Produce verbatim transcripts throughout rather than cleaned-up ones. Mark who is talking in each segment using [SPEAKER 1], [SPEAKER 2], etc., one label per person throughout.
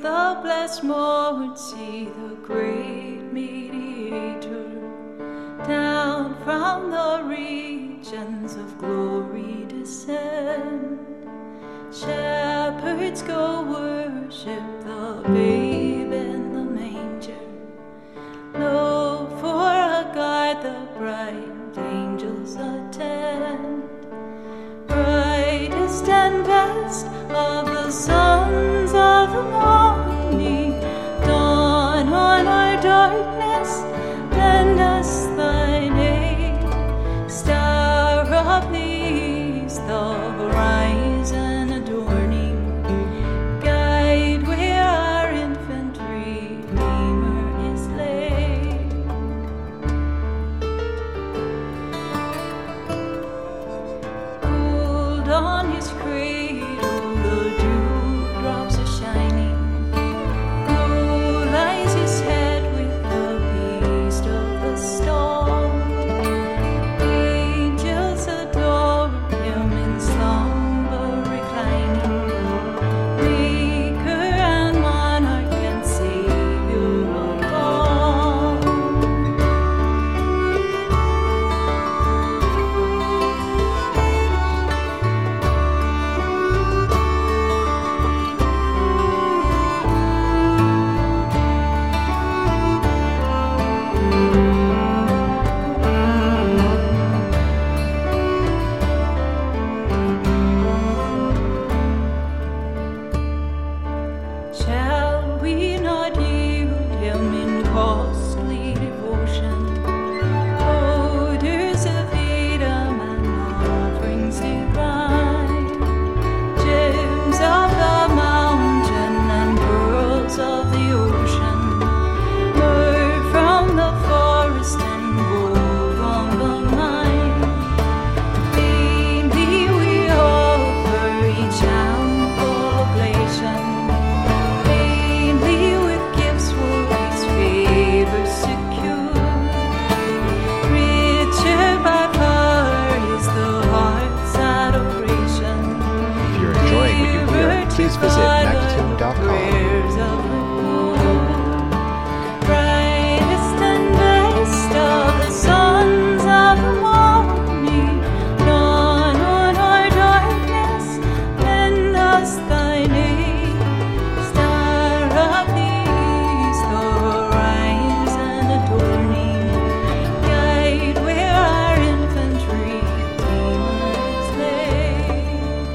[SPEAKER 1] the blessed Lord, see the great mediator down from the regions of glory descend. Shepherds go worship the babe in the manger. Lo, for a guide the bright angels attend. Brightest and best of the sons of the morning, dawn on our darkness, lend us thine aid. Star of the east, the horizon adorning, guide where our infant Redeemer is laid. Gold on his cradle, the dewdrops are shining. Low lies his head with the beast of the stall. Angels adore him in slumber reclining. Maker and monarch and Savior of all. Shall we not yield him in costly devotion? Odors of Edom and offerings divine, gems of the mountain and pearls of the ocean, myrrh from the forest and gold from the mine. Vainly we offer each ample oblation. Vainly with gifts will these favors secure. Richer by far is the heart's adoration.
[SPEAKER 2] If you're enjoying what you hear, please visit magnitude dot com.
[SPEAKER 1] Prayers of the poor. Brightest and best of the sons of the morning, dawn on our darkness, lend us thine aid. Star of the east, the horizon adorning, guide where our infant Redeemer is laid.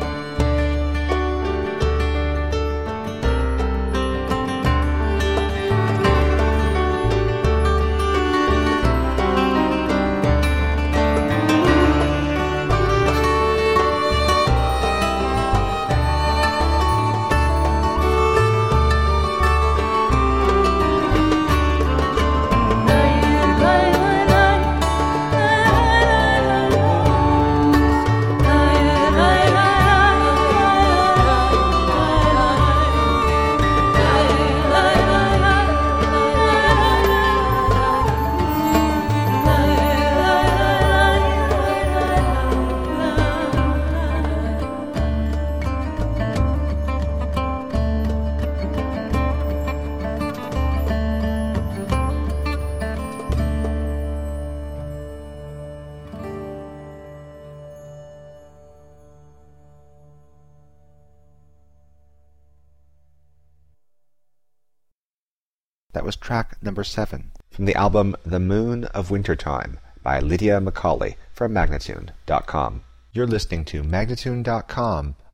[SPEAKER 2] That was track number seven from the album The Moon of Wintertime by Lydia Macaulay from magnitude dot com. You're listening to magnitude dot com